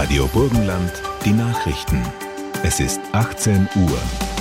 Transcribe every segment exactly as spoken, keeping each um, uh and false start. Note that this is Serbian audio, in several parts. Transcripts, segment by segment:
Radio Burgenland, die Nachrichten. Es ist achtzehn Uhr.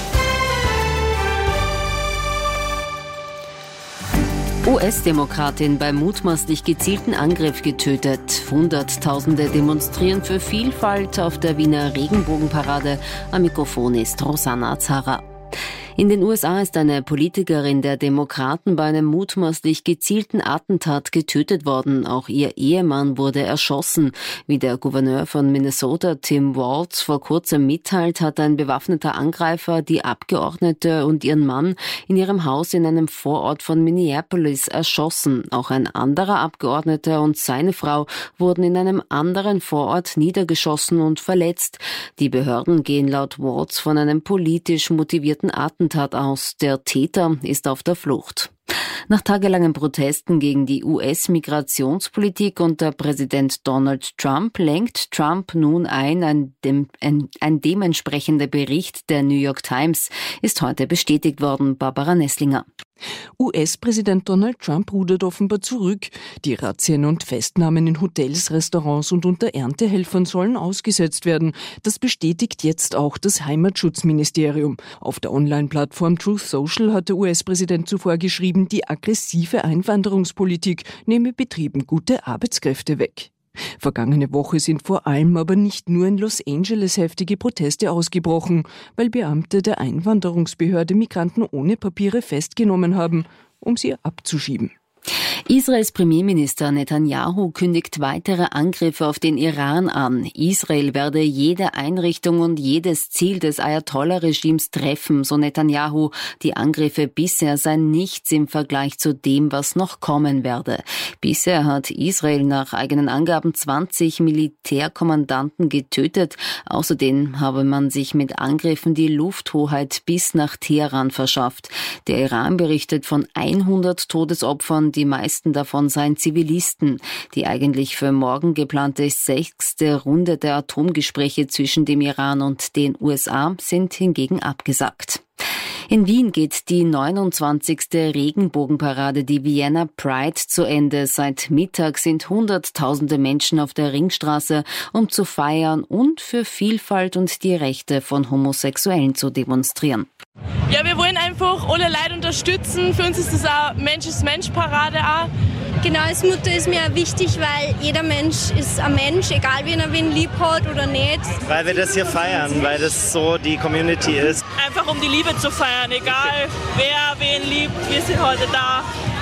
U S-Demokratin beim mutmaßlich gezielten Angriff getötet. Hunderttausende demonstrieren für Vielfalt auf der Wiener Regenbogenparade. Am Mikrofon ist Rosanna Azara. In den U S A ist eine Politikerin der Demokraten bei einem mutmaßlich gezielten Attentat getötet worden. Auch ihr Ehemann wurde erschossen. Wie der Gouverneur von Minnesota, Tim Walz, vor kurzem mitteilt, hat ein bewaffneter Angreifer die Abgeordnete und ihren Mann in ihrem Haus in einem Vorort von Minneapolis erschossen. Auch ein anderer Abgeordneter und seine Frau wurden in einem anderen Vorort niedergeschossen und verletzt. Die Behörden gehen laut Walz von einem politisch motivierten Attentat aus. Der Täter ist auf der Flucht. Nach tagelangen Protesten gegen die U S-Migrationspolitik unter Präsident Donald Trump lenkt Trump nun ein. Ein, dem, ein, ein dementsprechender Bericht der New York Times ist heute bestätigt worden. Barbara Nesslinger. U S-Präsident Donald Trump rudert offenbar zurück. Die Razzien und Festnahmen in Hotels, Restaurants und unter Erntehelfern sollen ausgesetzt werden. Das bestätigt jetzt auch das Heimatschutzministerium. Auf der Online-Plattform Truth Social hat der U S-Präsident zuvor geschrieben, die aggressive Einwanderungspolitik nehme Betrieben gute Arbeitskräfte weg. Vergangene Woche sind vor allem aber nicht nur in Los Angeles heftige Proteste ausgebrochen, weil Beamte der Einwanderungsbehörde Migranten ohne Papiere festgenommen haben, um sie abzuschieben. Israels Premierminister Netanyahu kündigt weitere Angriffe auf den Iran an. Israel werde jede Einrichtung und jedes Ziel des Ayatollah-Regimes treffen, so Netanyahu. Die Angriffe bisher seien nichts im Vergleich zu dem, was noch kommen werde. Bisher hat Israel nach eigenen Angaben zwanzig Militärkommandanten getötet. Außerdem habe man sich mit Angriffen die Lufthoheit bis nach Teheran verschafft. Der Iran berichtet von hundert Todesopfern, die meisten davon seien Zivilisten. Die eigentlich für morgen geplante sechste Runde der Atomgespräche zwischen dem Iran und den U S A sind hingegen abgesagt. In Wien geht die neunundzwanzigste Regenbogenparade, die Vienna Pride, zu Ende. Seit Mittag sind hunderttausende Menschen auf der Ringstraße, um zu feiern und für Vielfalt und die Rechte von Homosexuellen zu demonstrieren. Ja, wir wollen einfach alle Leute unterstützen. Für uns ist das auch Mensch-ist-Mensch-Parade auch. Genau, als Mutter ist mir auch wichtig, weil jeder Mensch ist ein Mensch, egal wie er wen lieb hat oder nicht. Weil wir das hier feiern, weil das so die Community ist. Einfach um die Liebe zu feiern, egal wer wen liebt, wir sind heute da.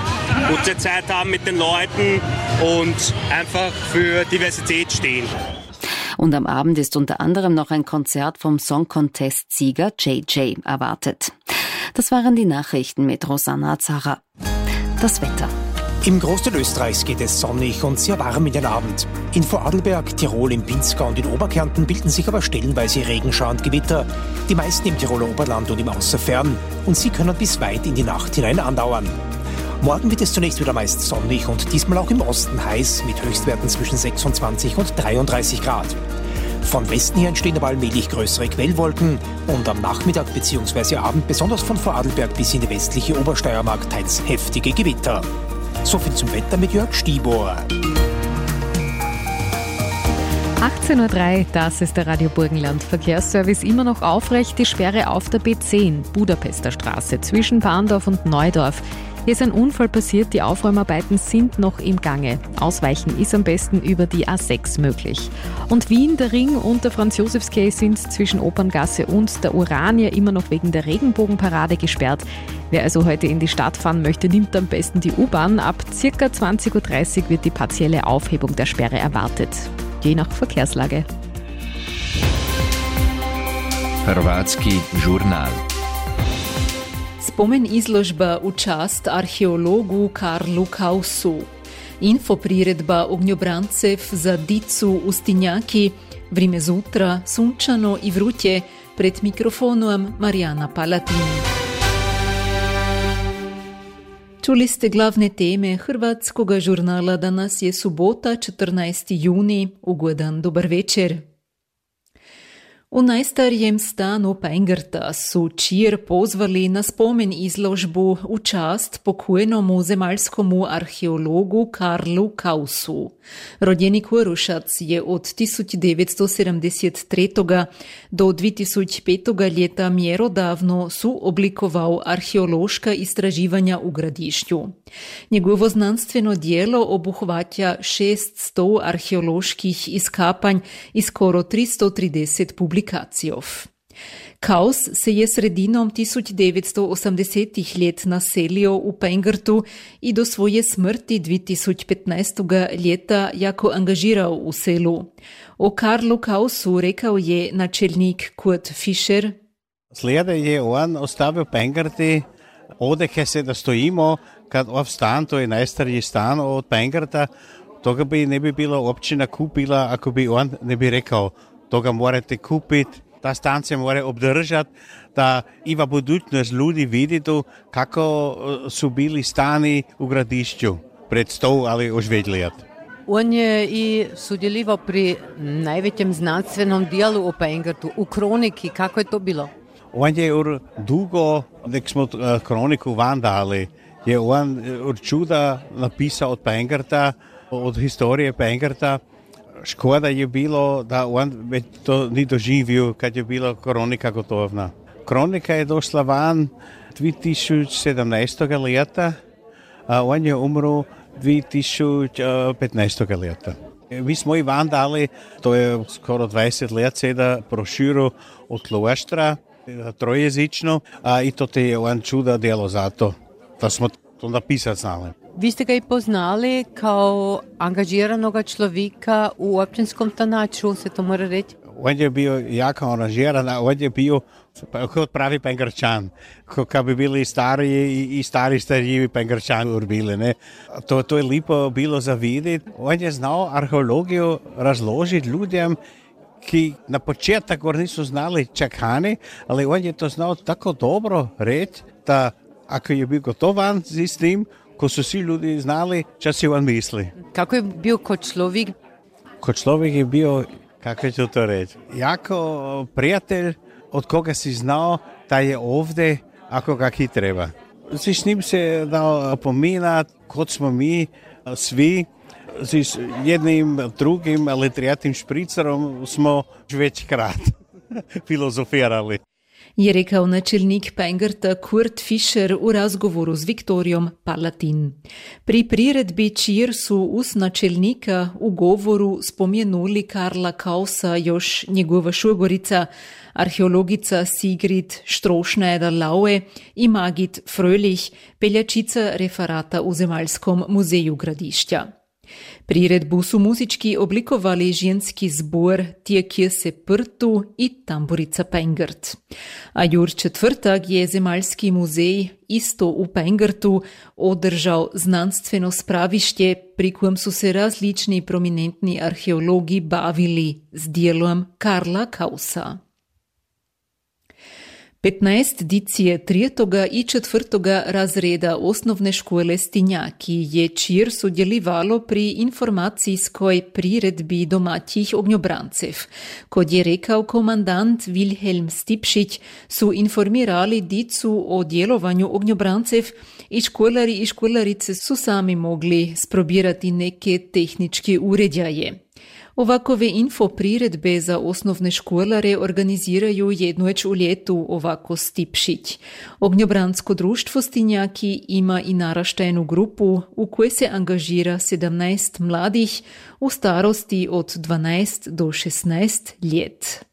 Gute Zeit haben mit den Leuten und einfach für Diversität stehen. Und am Abend ist unter anderem noch ein Konzert vom Song Contest-Sieger J J erwartet. Das waren die Nachrichten mit Rosanna Azara. Das Wetter. Im Großteil Österreichs geht es sonnig und sehr warm in den Abend. In Vorarlberg, Tirol, im Pinzgau und in Oberkärnten bilden sich aber stellenweise Regenschauer und Gewitter. Die meisten im Tiroler Oberland und im Außerfern. Und sie können bis weit in die Nacht hinein andauern. Morgen wird es zunächst wieder meist sonnig und diesmal auch im Osten heiß mit Höchstwerten zwischen sechsundzwanzig und dreiunddreißig Grad. Von Westen her entstehen aber allmählich größere Quellwolken und am Nachmittag bzw. Abend besonders von Vorarlberg bis in die westliche Obersteiermark teils heftige Gewitter. So viel zum Wetter mit Jörg Stibor. achtzehn Uhr drei, das ist der Radio Burgenland Verkehrsservice. Immer noch aufrecht, die Sperre auf der B zehn, Budapester Straße, zwischen Bahndorf und Neudorf. Hier ist ein Unfall passiert, die Aufräumarbeiten sind noch im Gange. Ausweichen ist am besten über die A sechs möglich. Und Wien, der Ring und der Franz-Josefs-Quai sind zwischen Operngasse und der Urania immer noch wegen der Regenbogenparade gesperrt. Wer also heute in die Stadt fahren möchte, nimmt am besten die U-Bahn. Ab ca. zwanzig Uhr dreißig wird die partielle Aufhebung der Sperre erwartet. Je nach Verkehrslage. Hrvatski Journal. Spomen izložba u čast arheologu Karlu Kausu. Info priredba Ognjobrancev za dicu u Stinjaki. Vrime zutra, sunčano i vrutje. Pred mikrofonom Marijana Palatini. Čuli ste glavne teme hrvatskoga žurnala. Danas je subota, četrnaesti juni. Ugodan dobar večer. U najstarijem stanu Pengerta su Čir pozvali na spomen izložbu u čast pokojnomu zemaljskomu arheologu Karlu Kausu. Rodjeni Korušac je od tisoč devetsto sedemdeset tri do dve tisoč pet leta mjerodavno suoblikoval arheološka istraživanja u Gradišću. Njegovo znanstveno dijelo obuhvaća šeststo arheoloških iskapanj i skoro tristo trideset publikacijov. Kaus se je sredinom tisoč devetsto osemdesetih let naselio u Pengertu i do svoje smrti dve tisoč petnaest leta jako angažirao u selu. O Karlu Kausu rekao je načelnik Kurt Fischer. Slijede je on ostavio Pengerti, ovdje se da stojimo, kad ov stan, to je najstariji stan od Pengerta, toga bi ne bi bila općina kupila ako bi on ne bi rekao toga morate kupiti, ta stan se mora obdržati, da i v budućnost ljudi viditu kako su bili stani u Gradišću pred sto ali už več let. On je i sudjelovao pri najvećem znanstvenom dijelu o Pengertu, u kroniki, kako je to bilo? On je ur dugo, nek smo kroniku van dali, je on ur čuda napisao od Pengerta, od historije Pengerta. Škoda je bilo da on već to ni doživio kad je bila kronika gotovna. Kronika je došla van dve tisoč sedemnaest leta, a on je umro dve tisoč petnaest leta. Mi smo i van dali, to je skoro dvadeset let seda broširu od kloštra, trojezično, a i to te je on čuda djelo zato, da smo to napisati znali. Vi ste ga i poznali kao angažiranoga človeka u općinskom tanaču, se to mora reći? On je bio jako angažiran, a on je bio kot pravi Pengerčan, kad bi bili stariji i, i stari stariji Pengerčani urbili. Ne? To, to je lipo bilo za vidjeti. On je znao arheologiju razložiti ljudem, ki na početak nisu znali čakani, ali on je to znao tako dobro reći, da ako je bio gotovan s tim, ko su svi ljudi znali, čo si on misli. Kako je bio kot človek? Kot človek je bio, kako ću to reći, jako prijatelj, od koga si znao da je ovdje ako kak i treba. S njim se dao pominat, kod smo mi svi, s jednim, drugim, ali trijatim špricerom smo već krat filozofirali. Je rekao načelnik Pengerta Kurt Fischer u razgovoru s Viktorijom Palatin. Pri priredbi Čir su uz načelnika u govoru spomenuli Karla Kausa još njegova šugorica, arheologica Sigrid Strošnajder-Laue i Magit Frölich, peljačica referata u Zemaljskom muzeju Gradišća. Priredbu su muzički oblikovali ženski zbor Tie Kirse Prtu i tamburica Pengert. A jur četvrtak je Zemaljski muzej isto u Pengertu održao znanstveno spravišće pri kojem su se različni prominentni arheologi bavili s dijelom Karla Kausa. petnaest dicije trijetoga i četvrtoga razreda osnovne škole Stinjaki je Čir sudjelivalo pri informacijskoj priredbi domaćih ognjobrancev. Kod je rekao komandant Wilhelm Stipšić, su informirali dicu o djelovanju ognjobrancev i školari i školarice su sami mogli sprobirati neke tehničke uređaje. Ovakove info priredbe za osnovne školare organiziraju jednoć u ljetu, ovako Stipšić. Ognjobransko društvo Stinjaki ima i naraštajnu grupu u kojoj se angažira sedamnaest mladih u starosti od dvanaest do šesnaest ljet.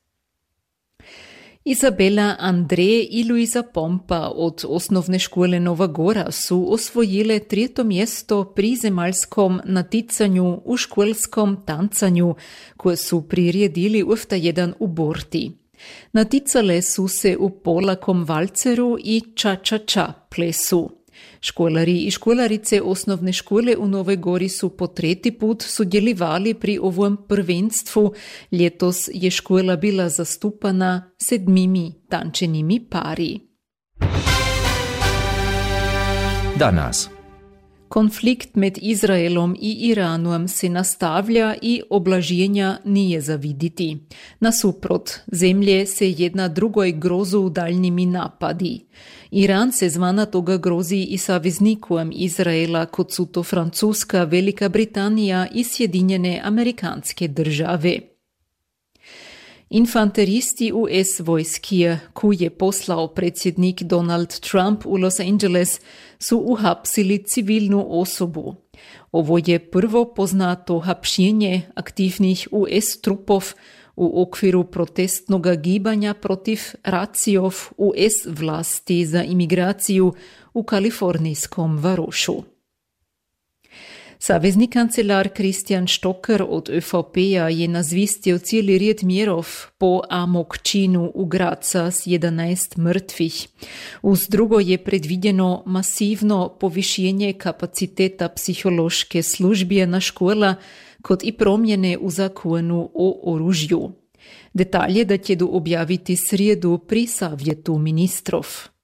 Izabela Andre i Luisa Pompa od osnovne škole Nova Gora su osvojile treto mjesto pri zemaljskom naticanju u školskom tancanju, koje su priredili ufta jedan u Borti. Naticale su se u polakom valceru i ča-ča-ča plesu. Školari i školarice osnovne škole u Novoj Gori su po treti put sudjelovali pri ovom prvenstvu. Ljetos je škola bila zastupana sedmimi tančenimi pari. Danas. Konflikt med Izraelom i Iranom se nastavlja i oblaženja nije za vidjeti. Nasuprot, zemlje se jedna drugoj grozu daljnimi napadi. Iran se zvana toga grozi i saveznikujem Izraela, kot su to Francuska, Velika Britanija i Sjedinjene Amerikanske države. Infanteristi U S vojske, koju je poslao predsjednik Donald Trump u Los Angeles, su uhapsili civilnu osobu. Ovo je prvo poznato hapšenje aktivnih U S trupov u okviru protestnog gibanja protiv racijov U S vlasti za imigraciju u kalifornijskom Varošu. Savezni kancelar Christian Stocker od Ö V P-a je nazvistil cijeli red mjerov po amokčinu u Graca s jedanaest mrtvih. Uz drugo je predvidjeno masivno povišenje kapaciteta psihološke službe na škola, kot i promjene u zakonu o oružju. Detalje da će objaviti srijedu pri savjetu ministrov.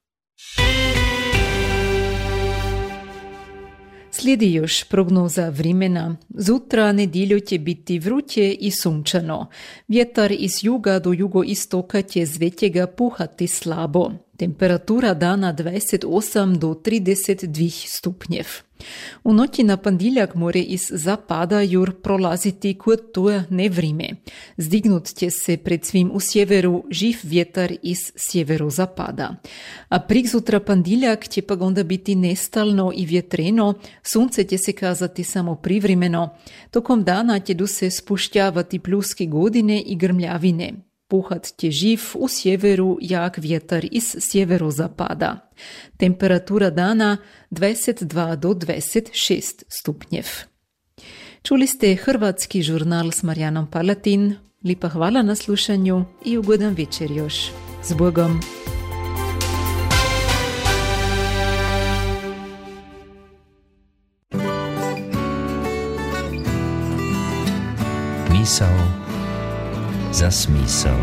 Slijedi još prognoza vremena. Zutra nedjelju će biti vruće i sunčano. Vjetar iz juga do jugoistoka će z većega puhati slabo. Temperatura dana dvadeset osam do trideset dva stupnjev. U noći na ponedjeljak more iz zapada jur prolaziti kod to nevrime. Zdignut će se pred svim u sjeveru živ vjetar iz sjeverozapada. A priksutra ponedjeljak će pak onda biti nestalno i vjetreno, sunce će se kazati samo privremeno. Tokom dana će se spušćavati pljuske godine i grmljavine. Puhat će živ u sjeveru jak vjetar iz sjeverozapada. Temperatura dana dvadeset dva do dvadeset šest stupnjev. Čuli ste hrvatski žurnal s Marijanom Palatin. Lipa hvala na slušanju i ugodan večer još. S Bogom! Misao za smisao.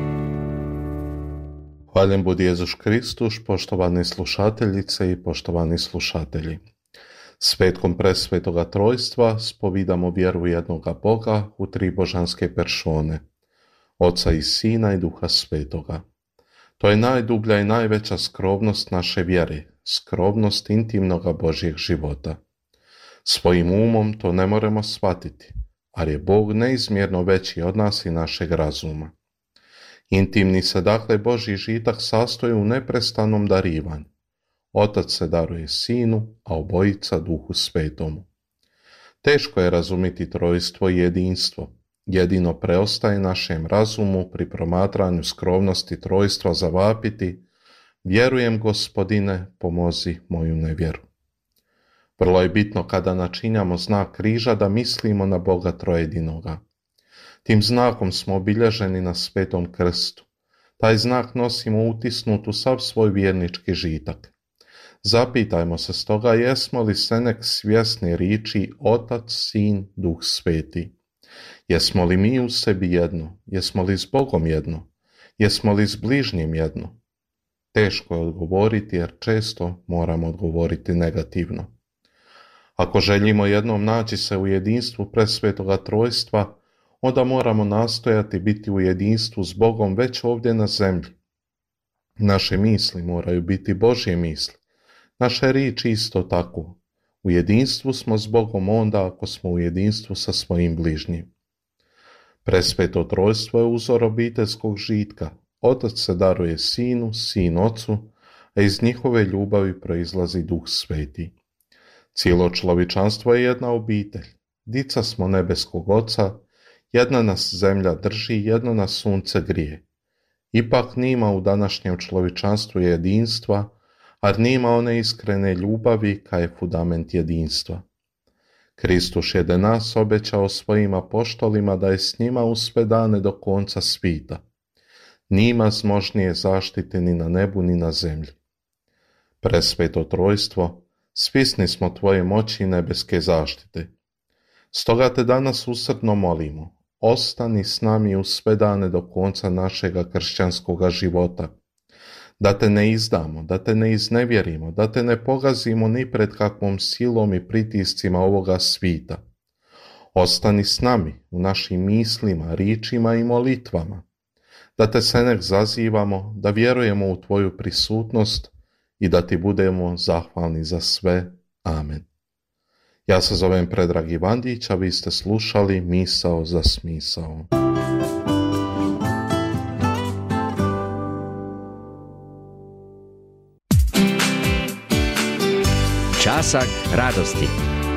Hvaljen budi Jezus Kristus, poštovane slušateljice i poštovani slušatelji. Svetkom presvetoga trojstva spovidamo vjeru jednoga Boga u tri božanske persone, Oca i Sina i Duha Svetoga. To je najdublja i najveća skromnost naše vjere, skromnost intimnoga Božjeg života. Svojim umom to ne moramo shvatiti, ali je Bog neizmjerno veći od nas i našeg razuma. Intimni se dakle Božji žitak sastoji u neprestanom darivanju. Otac se daruje Sinu, a obojica Duhu Svetomu. Teško je razumjeti trojstvo i jedinstvo. Jedino preostaje našem razumu pri promatranju skromnosti trojstva zavapiti: vjerujem, Gospodine, pomozi moju nevjeru. Vrlo je bitno kada načinjamo znak križa da mislimo na Boga trojedinoga. Tim znakom smo obilježeni na Svetom krstu. Taj znak nosimo utisnut u sav svoj vjernički žitak. Zapitajmo se stoga, jesmo li senek svjesni riči Otac, Sin, Duh Sveti. Jesmo li mi u sebi jedno? Jesmo li s Bogom jedno? Jesmo li s bližnjim jedno? Teško je odgovoriti jer često moramo odgovoriti negativno. Ako želimo jednom naći se u jedinstvu presvetoga trojstva, onda moramo nastojati biti u jedinstvu s Bogom već ovdje na zemlji. Naše misli moraju biti Božje misli, naše riječi isto tako. U jedinstvu smo s Bogom onda ako smo u jedinstvu sa svojim bližnjim. Presveto trojstvo je uzor obiteljskog žitka. Otac se daruje Sinu, Sin Ocu, a iz njihove ljubavi proizlazi Duh Sveti. Cijelo čovječanstvo je jedna obitelj. Dica smo nebeskog Oca, jedna nas zemlja drži, jedno nas sunce grije. Ipak nima u današnjem čovječanstvu jedinstva, a nima one iskrene ljubavi kaj je fundament jedinstva. Kristus je de nas obećao svojim apoštolima da je s njima u sve dane do konca svita. Nima zmožnije zaštite ni na nebu ni na zemlji. Presveto trojstvo, svisni smo tvoje moći i nebeske zaštite. Stoga te danas usrdno molimo, ostani s nami u sve dane do konca našega kršćanskoga života, Da te ne izdamo, da te ne iznevjerimo, da te ne pogazimo ni pred kakvom silom i pritiscima ovoga svita. Ostani s nami u našim mislima, ričima i molitvama. Da te se nek zazivamo, da vjerujemo u tvoju prisutnost i da ti budemo zahvalni za sve. Amen. Ja se zovem Predrag Ivandić, a vi ste slušali Misao za smisao. Časak radosti.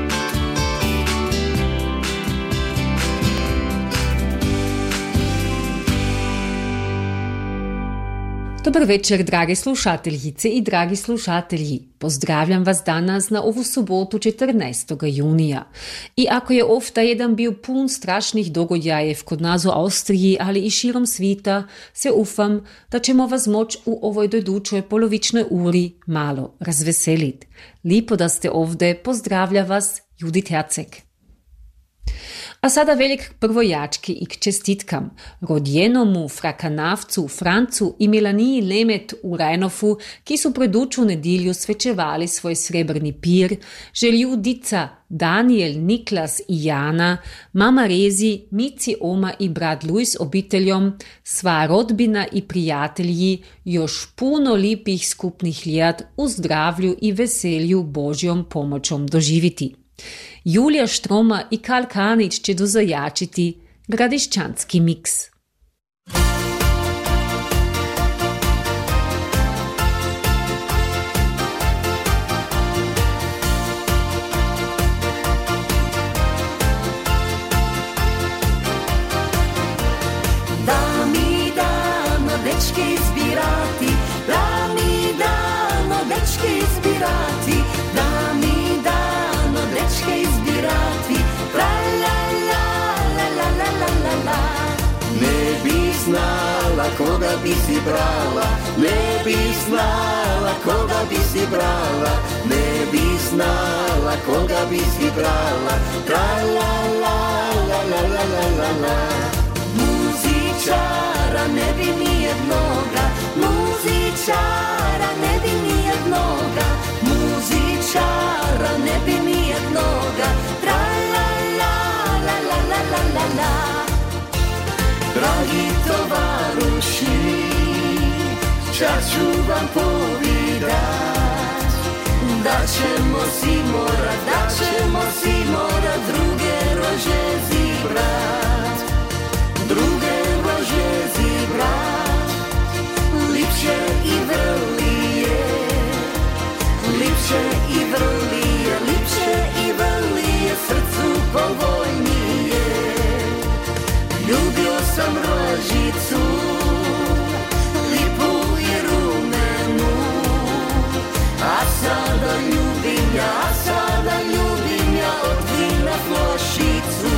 Dobar večer, drage slušateljice i dragi slušatelji. Pozdravljam vas danas na ovu subotu četrnaestog junija. I ako je ofta jedan bio pun strašnih dogodjajev kod nas u Austriji, ali i širom svita, se ufam da ćemo vas moć u ovoj dodučoj polovičnoj uri malo razveseliti. Lipo da ste ovdje, pozdravlja vas Judit Herceg. A sada velik prvojački i k čestitkam rodjenomu frakanavcu Francu i Melaniji Lemet u Rajnofu, ki su preduču nedilju svečevali svoj srebrni pir, želju dica Daniel, Niklas i Jana, mama Rezi, Mici, oma i brat Luis obiteljom, sva rodbina i prijatelji, još puno lipih skupnih ljet u zdravlju i veselju Božjom pomoćom doživiti. Julija Štroma i Karl Kanić će dozajačiti gradišćanski miks. Da mi dano dečke izbirati, da mi dano dečke izbirati, da mi dano dečke izbirati, la la la la la la la la la. Ne bi znala koga bi si brala, ne bi znala koga bi si brala, ne bi znala koga bi si brala, la la la la la la la la la. Muzičara ne bi nijednoga, muzičara ne bi nijednoga, muzičara ne bi nijednoga, tra la la la la la la la la. Dragi tovaruši, čas ću vam povidat, da ćemo si morat, da ćemo si morat druge rože zibrat, druge rože zibrat, lipše i vrlije, lipše i vrlije, lipše i vrlije, srcu povoljnije. Ljubio sam rožicu, lipu i rumenu, a sada ljubim ja, a sada ljubim ja od vina flošicu.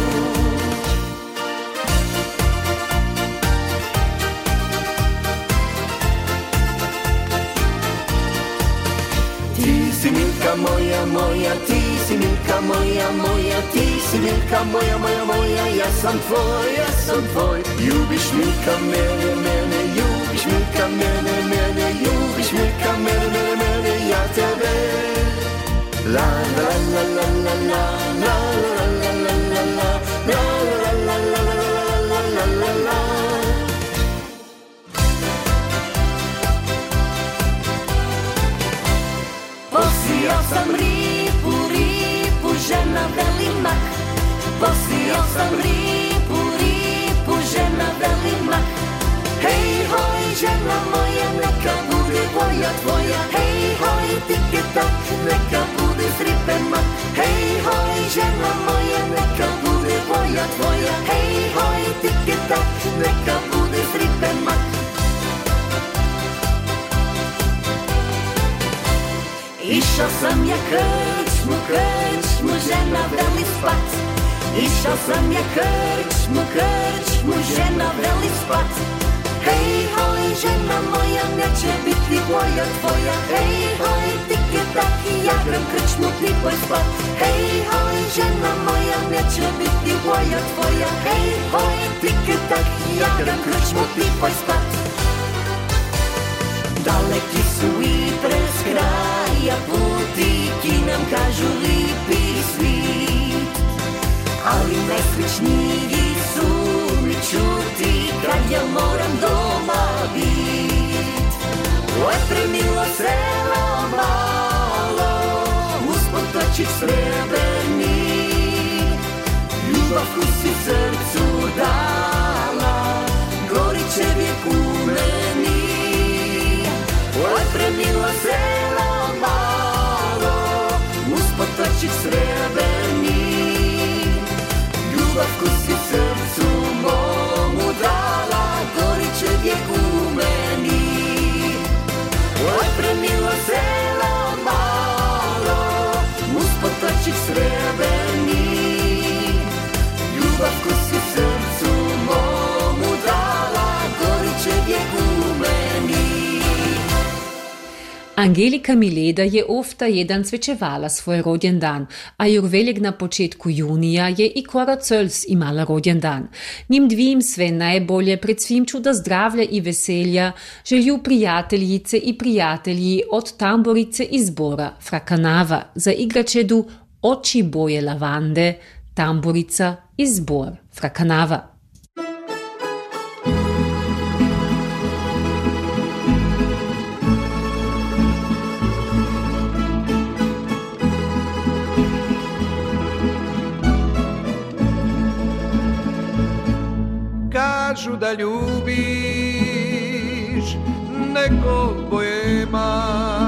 Ti si Milka moja, moja, ti si Milka moja, moja, ti si Milka moja, moja, moja, ja sam tvoj, ja sam tvoj. Ljubiš Milka mene, mene, ljubiš Milka mene, mene, ljubiš Milka mene, mene, mene, ja tebe. La la la la la la la la la la la la la la la la la la la. Posijao sam ripu, ripu, žena veli mak. Posijao sam ripu, ripu, žena veli mak. Hej, hoj, žena moja, neka bude voja tvoja. Hej, hoj, tike tak, neka bude sripe mak. Hej, hoj, žena moja, neka bude voja tvoja. Hej, hoj, tike tak, neka bude sripe mak. Išao sam ja krčmu, krčmu, žena veli spat. Išao sam ja krčmu, krčmu, žena veli spat. Hej, hoj, žena moja, neće biti voja tvoja. Hej, hoj, tike tak, ja gram krčmu, ti poj spat. Hej, hoj, žena moja, neće biti voja tvoja. Hej, hoj, tike tak, ja gram krčmu, ti poj spat. Dale Daleki su i prez kraja putići nam kažu lipi svit, ali najsrećniji su mi čuti kad ja moram doma bit. Oj, premilo selo malo, uz potočić srebrni, ljubavku si srcu dala, gorit će vijek u meni. Oj, premilo selo malo, uz potočić srebrni, ljubavku si srcu momu dala, gorit će vijek u meni. Oj, premilo selo malo, uz potočić srebrni, ljubavku si srcu momu dala, gorit će vijek u meni. Angelika Mileda je ofta jedan cvečevala svoj rođendan, a Jurveljeg na početku junija je i Kora Cöls imala rođendan. Njim dvim sve najbolje, pred svim čuda zdravlja i veselja, želju prijateljice i prijatelji od tamborice iz Bora, Frakanava, za igračedu Oči boje lavande, tamborica iz Bor, Frakanava. Kažu da ljubiš nekog bojema,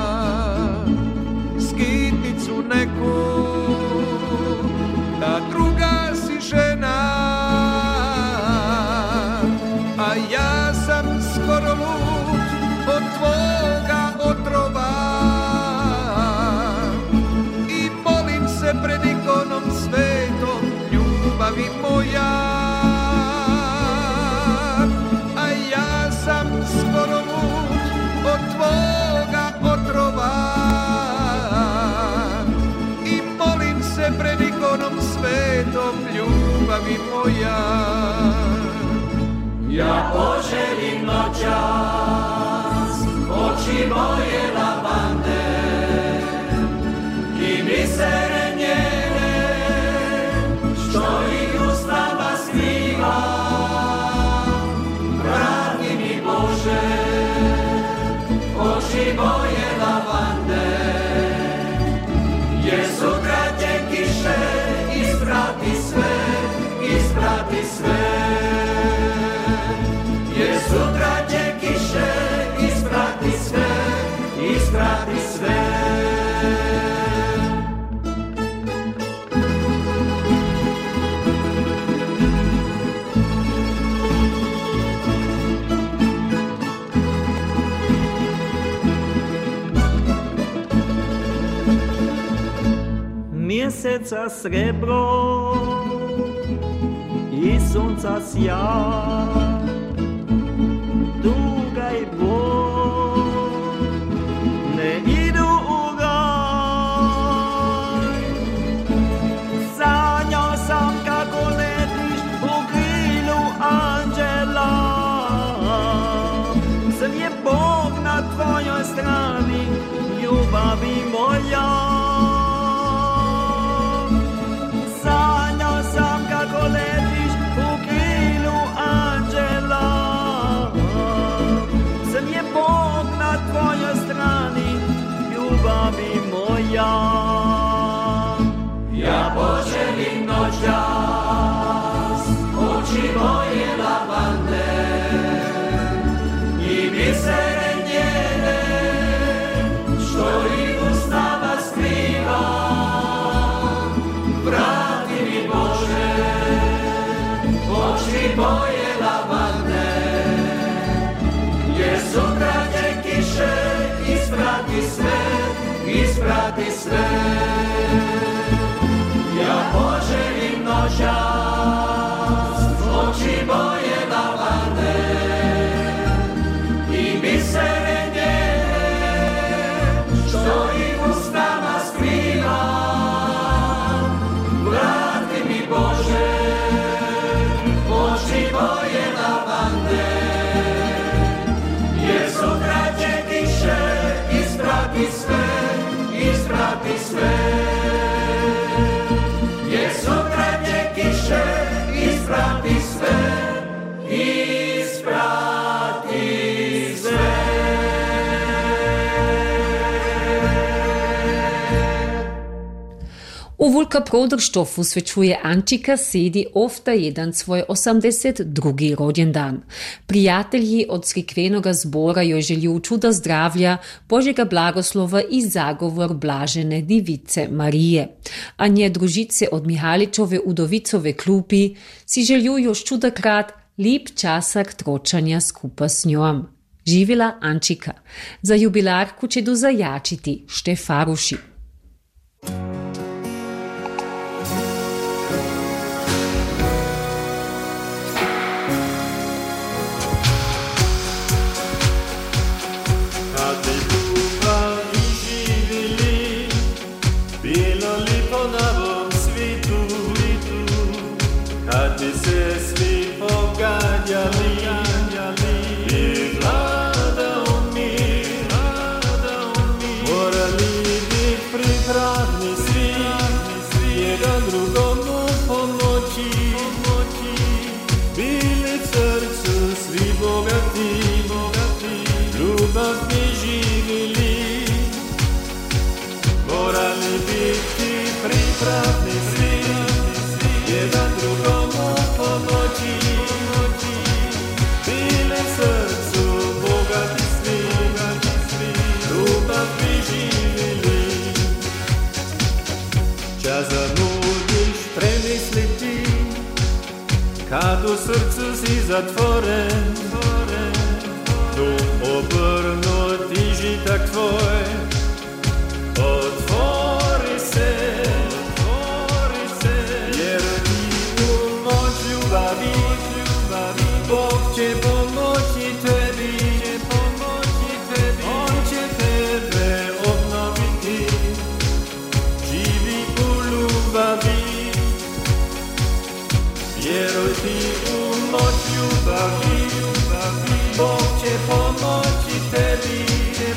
skiticu neku, da druga si žena, a ja sam skoro lud od tvoga otrova i molim se pred ikonom svetom, ljubavi moja. Skoro lud od tvoga otrova i molim se pred ikonom svetom, ljubavi moja. Ja poželim noćas oči moje lavande i bisere njene, što ih usnama skriva. Oči moje lavande, jer sutra će kiše isprati sve, isprati sve. Jer sutra će kiše isprati sve, isprati sve. Mjeseca srebro i sunca sjaj, tuga i bol ne idu u raj. Sanjao sam kako letiš u krilu anđela, sam je Bog na tvojoj strani, ljubavi moja. Ljubavi moja, ja poželim noćas oči moje lavande i bisere njene, što ih usnama skriva. Vrati mi Bože oči moje lavande, jer sutra će kiše isprati sve, isprati sve. Ja poželim noćas oči moje lavande i bisere njene, što ih usnama skriva. Vrati mi Bože oči moje lavande, jer sutra će kiše U Vulka Prodrštov usvećuje Ančika Sedi ofta jedan svoj osamdeset drugi rođendan. Prijatelji od crikvenoga zbora joj želju čuda zdravlja, Božjega blagoslova i zagovor blažene divice Marije. A nje družice od Mihaličove udovicove klupi si želju još čudakrat lip časak tročanja skupa s njom. Živjela Ančika. Za jubilarku će du zajačiti Štefaruši. Kad bi se svi pogađali i vladao mir, morali biti pripravni svi, jedan drugomu pomoći, bili srcu svi bogati, ljubav bi živjeli, morali biti pripravni svi, jedan drugomu pomoći, bili srcu bogati svi, ljubav bi živjeli. Čas zabudiš premisliti, kad u srcu si zatvoren, tu obrnuti žitak tvoj, otvori se, Bog će pomoći tebi, On će tebe obnoviti, živi u ljubavi, vjeruj ti u moć ljubavi, Bog će pomoći tebi,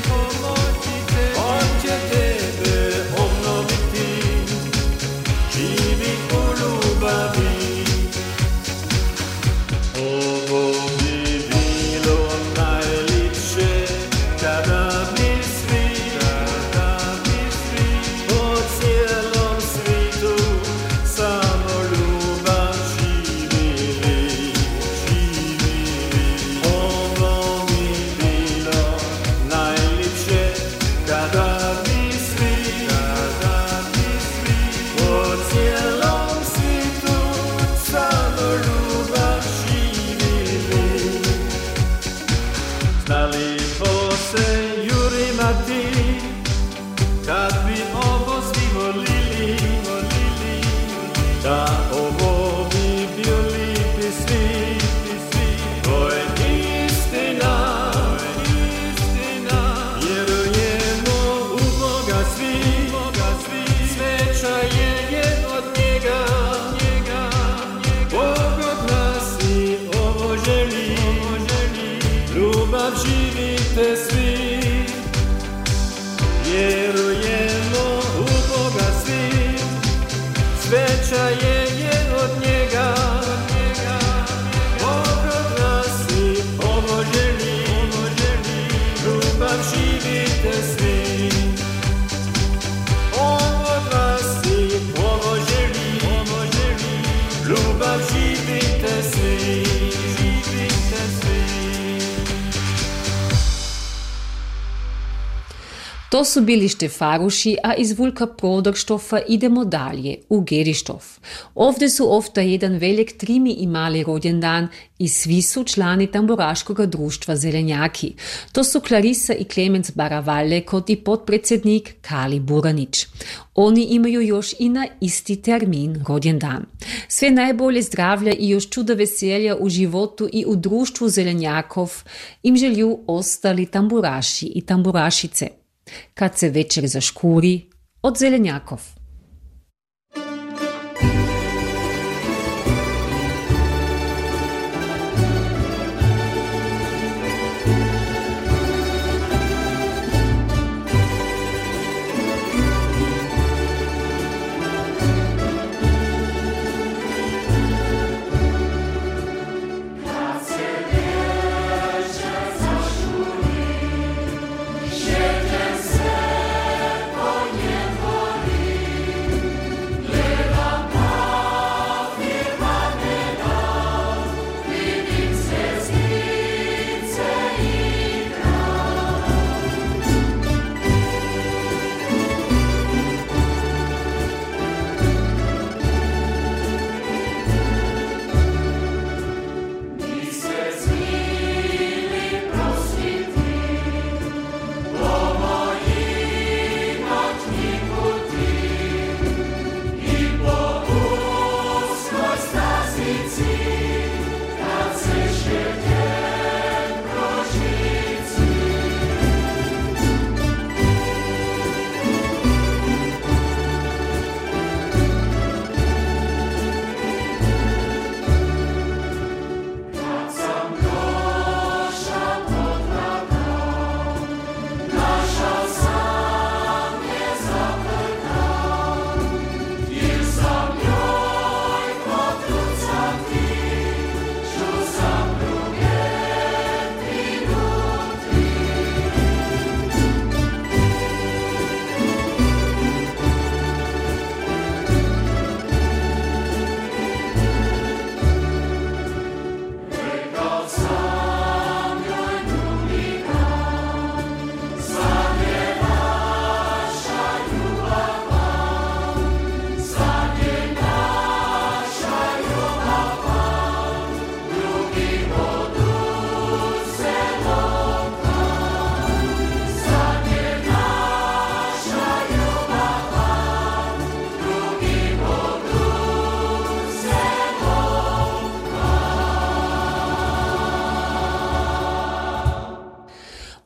On će tebe obnoviti, živi u ljubavi. Ovo bi bilo najlipše kada bi svi, po cijelom svitu samo ljubav živjeli. Ovo bi bilo najlipše kada bi svi, po cijelom svitu samo ljubav živjeli. Znali po se jurimati, kad bi ovo svi volili, da ovo bi bili svi, to je istina, vjerujemo u Boga svi, sreća je od njega, Bog od nas i ovo želi, ljubav živite svi, vjerujemo u Boga svi, sreća je od njega, Bog od nas i ovo želi, ljubav živite svi, On od nas i ovo želi, ljubav živite svi, živite svi. To su bili Štefaruši, a iz Vulka Prodrštofa idemo dalje, u Gerištov. Ovdje su ofta jedan velik trimi imali rođendan i svi su člani tamburaškoga društva Zelenjaki. To su Clarisa i Klemenc Baravalle kot i potpredsjednik Kali Buranić. Oni imaju još i na isti termin rođendan. Sve najbolje zdravlja i još čuda veselja u životu i u društvu Zelenjakov im želju ostali tamburaši i tamburašice. Kad se večer zaškuri, od Zelenjakov. Siedzieć se po niewoli.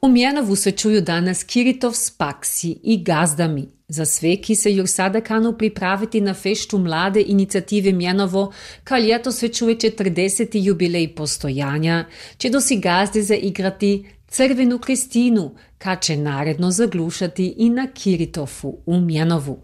U Mjenovu se čuju danas Kiritov Spaksi i Gazdami. Za sve, ki se još sada kanu pripraviti na feštu mlade inicijative Mjenovo, kao ljeto se čuje četrdeseti jubilej postojanja, će dosi gazde zaigrati Crvenu Kristinu, ka će naredno zaglušati i na Kiritofu u Mjenovu.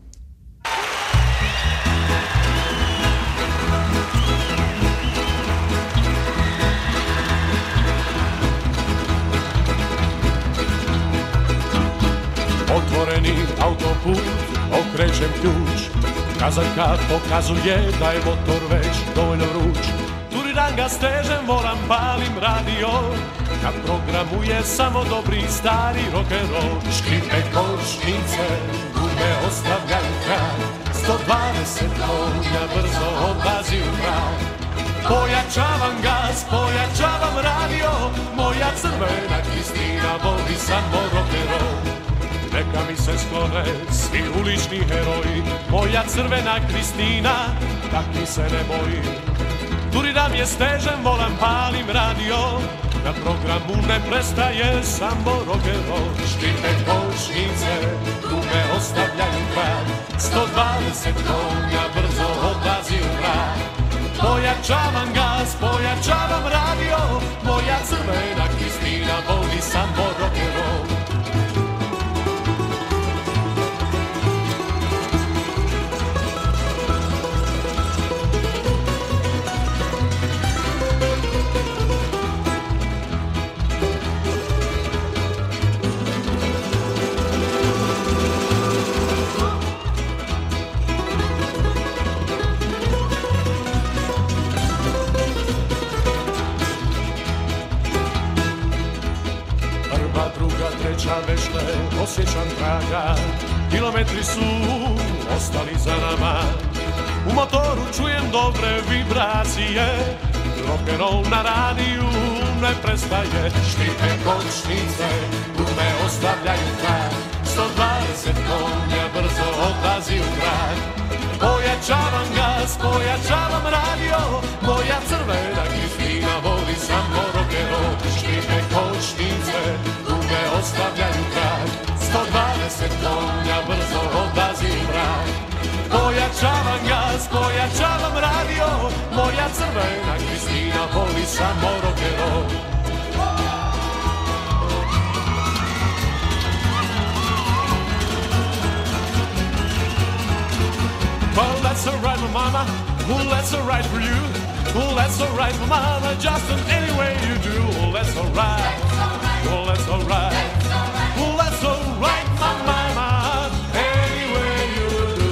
Otvoreni autoput, okrećem ključ, kazaljka pokazuje da je motor već dovoljno vruć. Turiranga stežem, volam, palim radio, kad programuje samo dobri stari rock'n'roll. Škripe kočnice, gume ostavljaju kraj, sto dvadeset konja brzo odlazi u kraj. Pojačavam gas, pojačavam radio, moja crvena Kristina voli samo rock'n'roll. Neka mi se sklone svi ulični heroji, moja crvena Kristina, tak mi se ne boji. Turiram je stežem, volam, palim radio, na programu ne prestaje samo rock'n'roll. Škripe kočnice, gume ostavljaju kraj, sto dvadeset konja brzo odlazi u kraj. Pojačavam gas, pojačavam radio, moja crvena Kristina voli samo rock'n'roll. Treća vešte, osjećam traga, kilometri su ostali za nama. U motoru čujem dobre vibracije, rock'n'roll na radiju ne prestaje. Škripe kočnice, gume ostavljaju kraj, sto dvadeset konja brzo odlazi u kraj. Pojačavam gas, pojačavam radio, moja crvena Kristina voli samo rock'n'roll. Škripe kočnice, gume ostavljaju kraj, sto dvadeset konja brzo odlazi u kraj. Pojačavam gas, pojačavam radio, moja crvena Kristina voli samo rock'n'roll. Well, that's alright, my mama. Well, that's alright for you. Well, that's alright, my mama. Just in any way you do. Well, that's alright. Well, that's alright. Well, that's alright, my mama. Any way you do.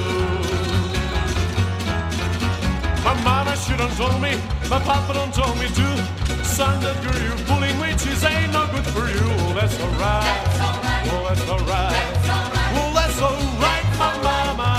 My mama, she done told me. My papa done told me too. Son, that girl you fooling with, she's ain't no good for you. Well, that's alright. Well, that's alright. Well, that's alright, my mama.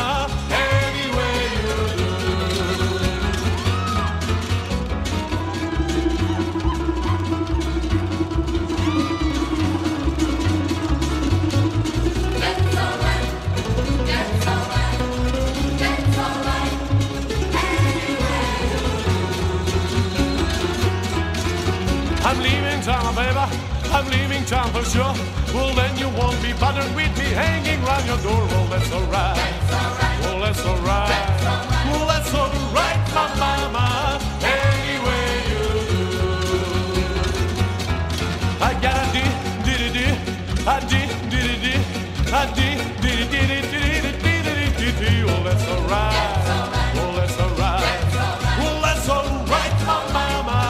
I'm leaving town, baby, I'm leaving town for sure. Well, then you won't be bothered with me hanging round your door. Well, that's alright, well, that's alright, well, that's alright, my mama, any way you do. I got a dee, dee, dee, a dee, dee, dee, a dee, dee, dee, dee, dee, dee, dee, dee, dee. Well, that's alright, well, that's alright, well, that's alright, my mama.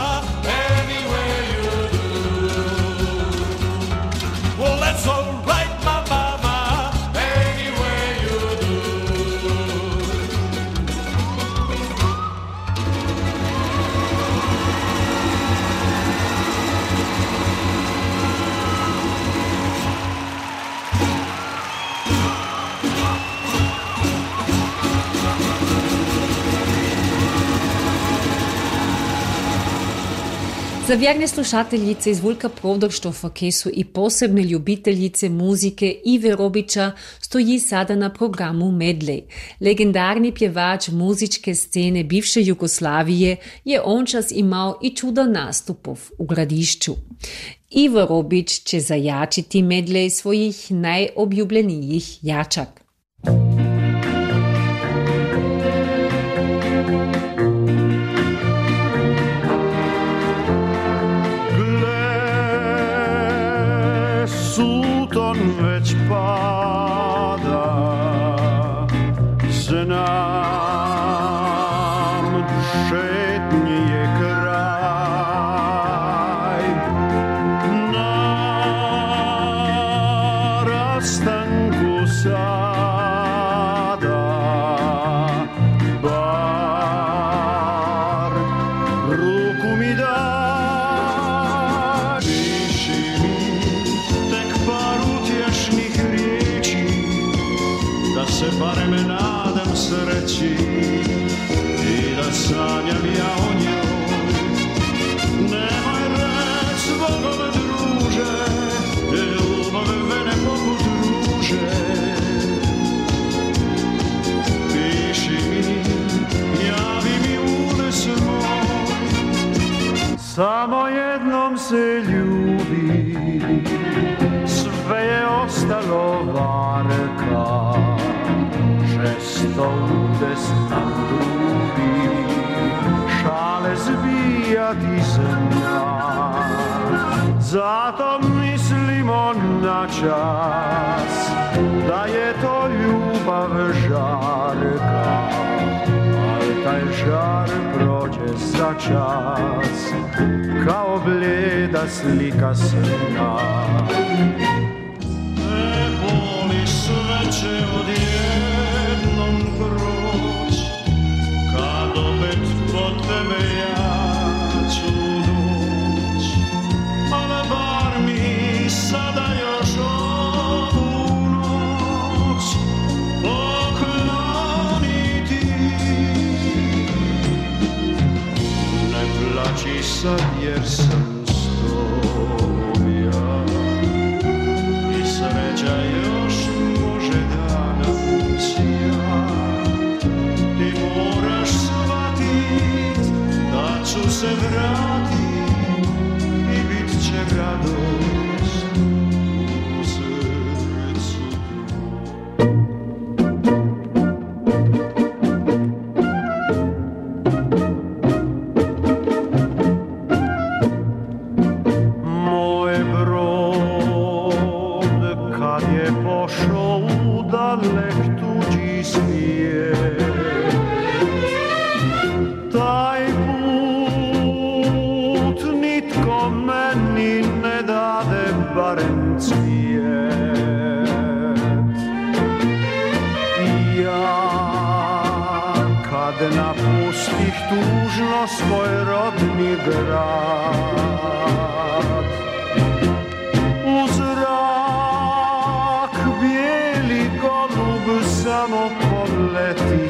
That's alright, my mama, any way you do. Za vjerne slušateljice iz Vulka Prodorštova, ki su i posebne ljubiteljice muzike Ive Robića, stoji sada na programu Medley. Legendarni pjevač muzičke scene bivše Jugoslavije je on čas imao i čudo nastupov u Gradišću. Ivo Robić će zajačiti medley svojih najobjubljenijih jačak. Već pada, znam, šetnji je kraj, na rastanku sada, bar ruku mi daj, piši mi tek par utješnih riječi, da se barem nadam sreći i da sanjam ja o njoj. Nemoj reć Bogom druže, ljubav mene poput ruže. Piši mi, javi mi unes moj, samo jednom se ljubi, sve je ostalo varka, žesto udes nam drugi, šale zbijati zemlja. Zato mislimo na čas, da je to ljubav žarka, ali taj žar prođe za čas, kao bljeda slika sna. Ne boli, sve će odjednom proć, kad opet po tebe ja ću doć. Ale bar mi sada još ovu noć pokloniti. Ne plači sad jer sam s tobom ja, i sreća još može da nam sija. Ti moraš shvatit da ću se vratit i bit će radost u srcu moj brod kad je pošao u dalek tuđi svijet. Taj put nitko meni ne dade barem cvijet. I ja kad napustih tužno svoj rodni grad, u zrak bijeli golub samo poleti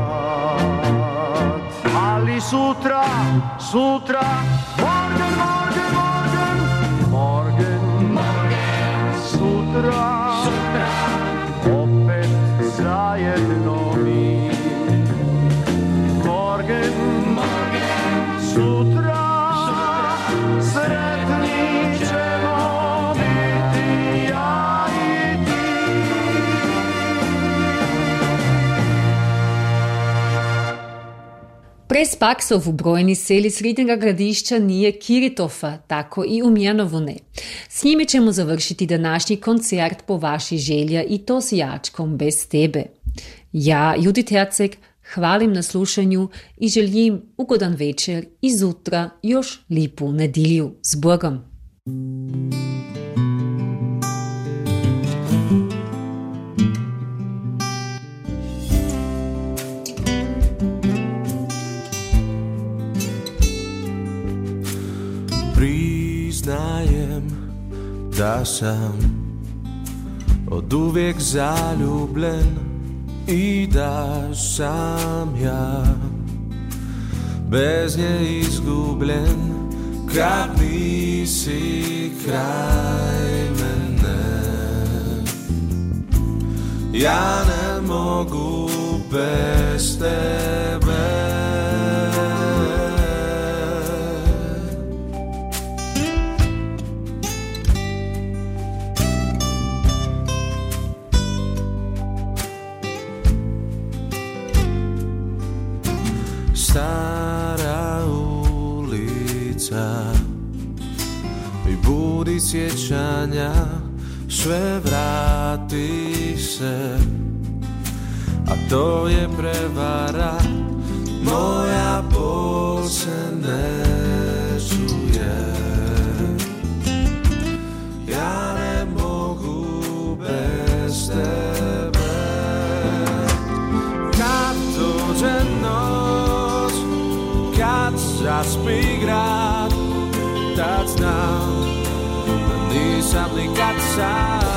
tad. Ali sutra, sutra, morgen, morgen, morgen, morgen, morgen, sutra, sutra, opet zajedno mi. Morgen, morgen, sutra, sutra, sretni ćemo biti ja i ti. Prez Paksov u brojni seli Srednjega Gradišća nije Kiritofa, tako i u Mjanovu ne. S njime ćemo završiti današnji koncert po vaši želja i to s jačkom Bez tebe. Ja, Judit Herceg, hvalim na slušanju i želim ugodan večer i zutra još lipu nedilju. S Bogom! Priznajem da sam od uvijek zaljubljen i da sam ja bez nje izgubljen, kad nisi kraj mene. Ja ne mogu bez tebe. Stara ulica i budi sjećanja, sve vrati se, a to je prevara, moja bol se ne čuje. Ja ne mogu bez tebe. Kad dođe noć, kad zaspi grad, tad znam da nisam nikad sam.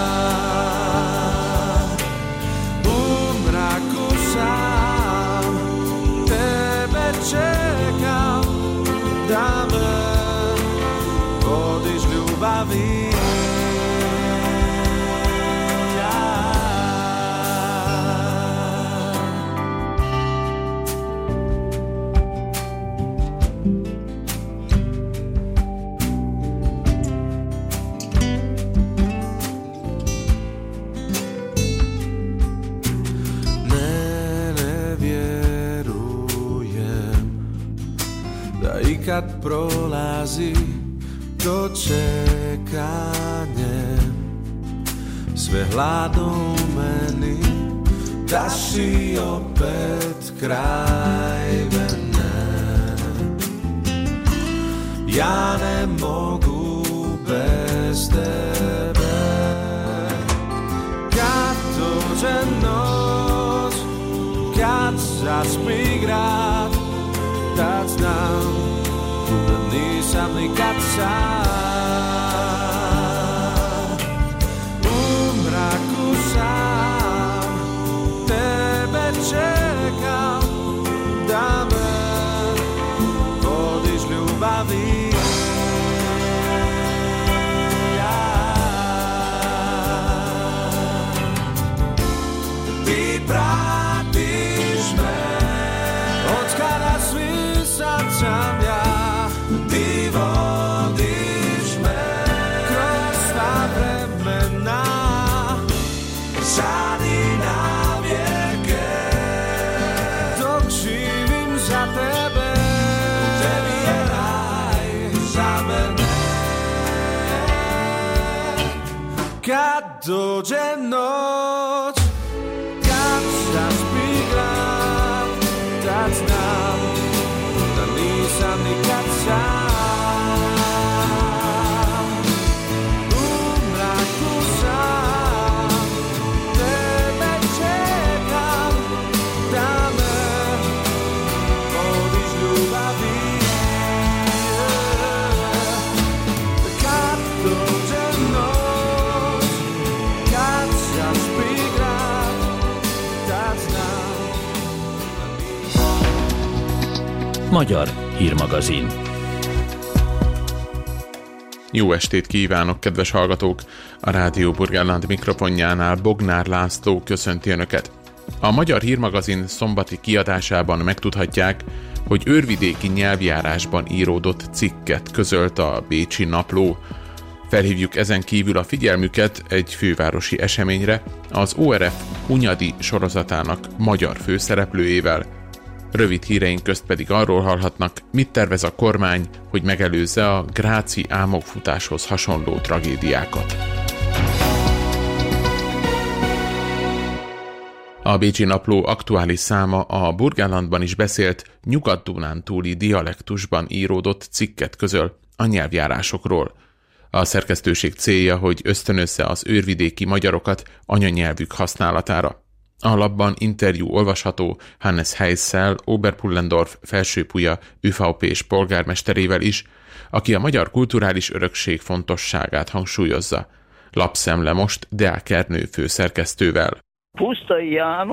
U mraku sam tebe čekam, da me vodiš ljubavi. Kad prolazi to čekanje, sve hladno u meni, da si opet kraj mene. Ja ne mogu bez tebe. Kad dođe noć, kad zaspi grad, tad znam da nisam nikad sam. U mraku sam tebe čekam, da me vodiš ljubavi. Ti pratiš me od kada svi sad sam ja. Ti vodiš me kroz sva vremena, sad i na vijeke, dok živim za tebe. Tebi je raj za mene. Kad dođe noć, kad zaspi grad, tad znam da nisam nikad sam. Magyar hírmagazin. Jó estét kívánok, kedves hallgatók! A Rádió Burgenland mikrofonjánál Bognár László köszönti Önöket. A Magyar hírmagazin szombati kiadásában megtudhatják, hogy őrvidéki nyelvjárásban íródott cikket közölt a Bécsi Napló. Felhívjuk ezen kívül a figyelmüket egy fővárosi eseményre, az o er ef Hunyadi sorozatának magyar főszereplőjével. Rövid híreink közt pedig arról hallhatnak, mit tervez a kormány, hogy megelőzze a gráci álmokfutáshoz hasonló tragédiákat. A Bécsi Napló aktuális száma a Burgenlandban is beszélt nyugat-dunántúli dialektusban íródott cikket közöl a nyelvjárásokról. A szerkesztőség célja, hogy ösztönözze az őrvidéki magyarokat anyanyelvük használatára. A lapban interjú olvasható Hannes Heissel, Oberpullendorf felsőpuja ü vé pés polgármesterével is, aki a magyar kulturális örökség fontosságát hangsúlyozza. Lapszemle most Deák Ernő főszerkesztővel. Pusztai János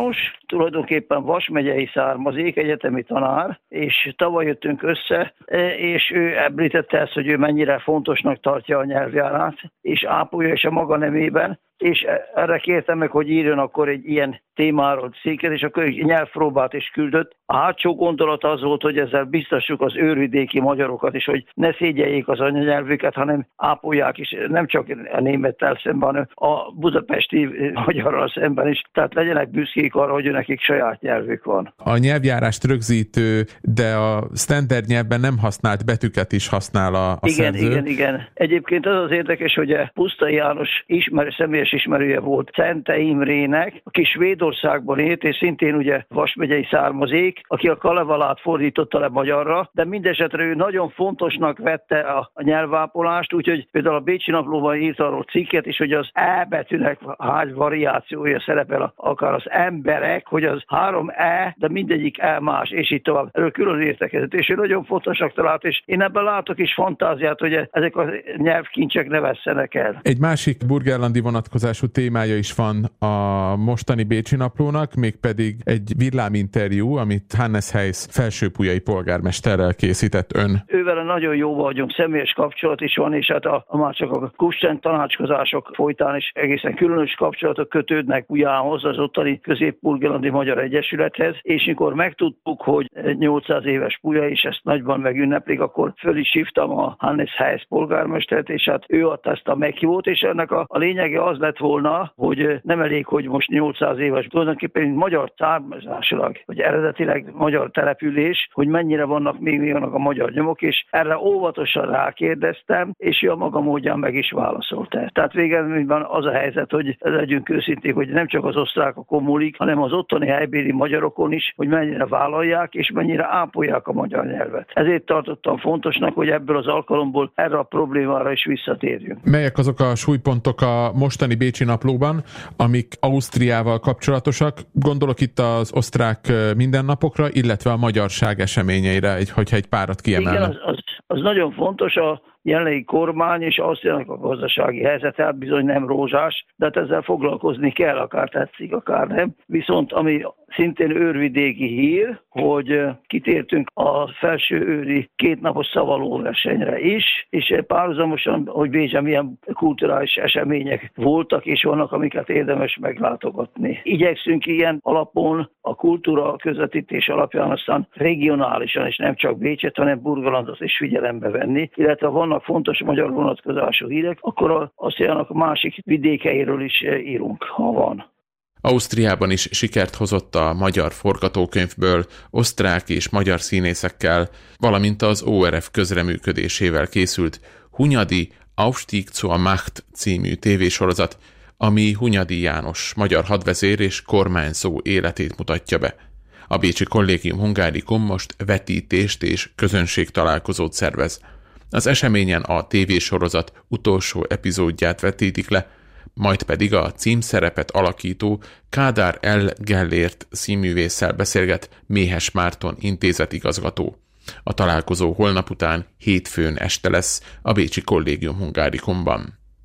tulajdonképpen Vas megyei származék, egyetemi tanár, és tavaly jöttünk össze, és ő említette ezt, hogy ő mennyire fontosnak tartja a nyelvjárát, és ápolja is a maga nemében, és erre kértem meg, hogy írjon akkor egy ilyen témáról cikket, és akkor egy nyelvpróbát is küldött. A hátsó gondolat az volt, hogy ezzel biztosjuk az őrvidéki magyarokat is, hogy ne szégyeljék az anyanyelvüket, hanem ápolják is, nem csak a némettel szemben, hanem a budapesti magyarral szemben is. Tehát legyenek büszkék arra, hogy nekik saját nyelvük van. A nyelvjárást rögzítő, de a standard nyelvben nem használt betűket is használ a, a igen, szerző. Igen, igen. Egyébként az az érdekes, hogy a Pusztai János ismer, személyes ismerője volt Szente Imrének, aki Svédországban élt, és szintén ugye Vas megyei származék, aki a Kalevalát fordította le magyarra, de mindesetre ő nagyon fontosnak vette a, a nyelvápolást, úgyhogy például a Bécsi Naplóban írt arról cikket is, hogy az E betűnek hány variációja szerepel, akár az emberek, hogy az három E, de mindegyik E más, és így tovább. Erről külön értekezett, és ő nagyon fontosnak talált, és én ebben látok is fantáziát, hogy ezek a nyelvkincsek ne vesszenek el. Egy másik burgerlandi vonatkozású témája is van a mostani Bécsi Naplónak, mégpedig egy villáminterjú, amit Hannes Heisz felsőpújai polgármesterrel készített ön. Ővele nagyon jó vagyunk, személyes kapcsolat is van, és hát a, a már csak a Kusztent tanácskozások folytán is egészen különös kapcsolatok kötődnek Pujához, az ottani Közép-Burgenlandi Magyar Egyesülethez, és mikor megtudtuk, hogy nyolcszáz éves Puja, és ezt nagyban megünneplik, akkor föl is hívtam a Hannes Heisz polgármestert, és hát ő adta ezt a meghívót, és ennek a, a lényege az lett volna, hogy nem elég, hogy most nyolcszáz éves, tulajdonképpen magyar származásilag, vagy eredetileg magyar település, hogy mennyire vannak még még vannak a magyar nyomok, és erre óvatosan rákérdeztem, és ő a maga módján meg is válaszolta. Tehát végeredményben az a helyzet, hogy legyünk őszinték, hogy nem csak az osztrákokon múlik, hanem az ottani helybéli magyarokon is, hogy mennyire vállalják, és mennyire ápolják a magyar nyelvet. Ezért tartottam fontosnak, hogy ebből az alkalomból erre a problémára is visszatérjünk. Melyek azok a súlypontok a mostani Bécsi Naplóban, amik Ausztriával kapcsolatosak? Gondolok itt az osztrák mindennapokra, illetve a magyarság eseményeire, egy, hogyha egy párat kiemelne. Igen, az, az, az nagyon fontos, a jelenlegi kormány és Ausztriának a gazdasági helyzete bizony nem rózsás, de hát ezzel foglalkozni kell, akár tetszik, akár nem. Viszont ami szintén őrvidéki hír, hogy kitértünk a felsőőri kétnapos szavalóversenyre is, és párhuzamosan, hogy Bécsben milyen kulturális események voltak és vannak, amiket érdemes meglátogatni. Igyekszünk ilyen alapon a kultúra közvetítés alapján aztán regionálisan, és nem csak Bécset, hanem Burgenlandot is figyelembe venni, illetve vannak fontos magyar vonatkozású hírek, akkor azt jelenti, a másik vidékeiről is írunk, ha van. Ausztriában is sikert hozott a magyar forgatókönyvből osztrák és magyar színészekkel, valamint az o er ef közreműködésével készült Hunyadi Aufstieg zur Macht című tévésorozat, ami Hunyadi János magyar hadvezér és kormányzó életét mutatja be. A Bécsi Collegium Hungarikum most vetítést és közönségtalálkozót szervez. Az eseményen a tévésorozat utolsó epizódját vetítik le, majd pedig a címszerepet alakító Kádár L. Gellért színművésszel beszélget Méhes Márton intézetigazgató. A találkozó holnap után hétfőn este lesz a Bécsi Collegium Hungarikumban.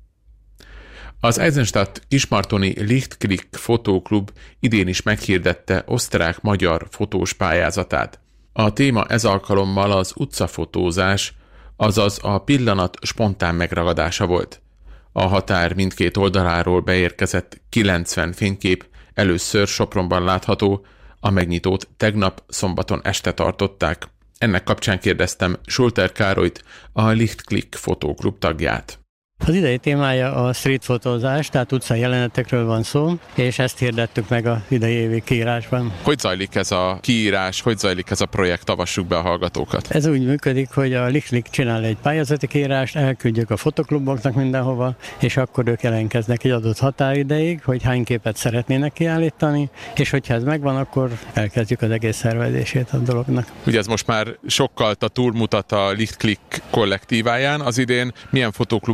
Az Eisenstadt kismartoni Lichtklick fotóklub idén is meghirdette osztrák-magyar fotós pályázatát. A téma ez alkalommal az utcafotózás, azaz a pillanat spontán megragadása volt. A határ mindkét oldaláról beérkezett kilencven fénykép először Sopronban látható, a megnyitót tegnap szombaton este tartották. Ennek kapcsán kérdeztem Schulter Károlyt, a Lichtklick fotóklub tagját. Az idei témája a streetfotózás, tehát utcai jelenetekről van szó, és ezt hirdettük meg az idei évi kiírásban. Hogy zajlik ez a kiírás, hogy zajlik ez a projekt, avassuk be a hallgatókat? Ez úgy működik, hogy a Lichtklick csinál egy pályázati kiírást, elküldjük a fotokluboknak mindenhova, és akkor ők jelentkeznek egy adott határideig, hogy hány képet szeretnének kiállítani, és hogyha ez megvan, akkor elkezdjük az egész szervezését a dolognak. Ugye ez most már sokkal túlmutat a Lichtklick kollektíváján, az idén milyen fotóklubokat és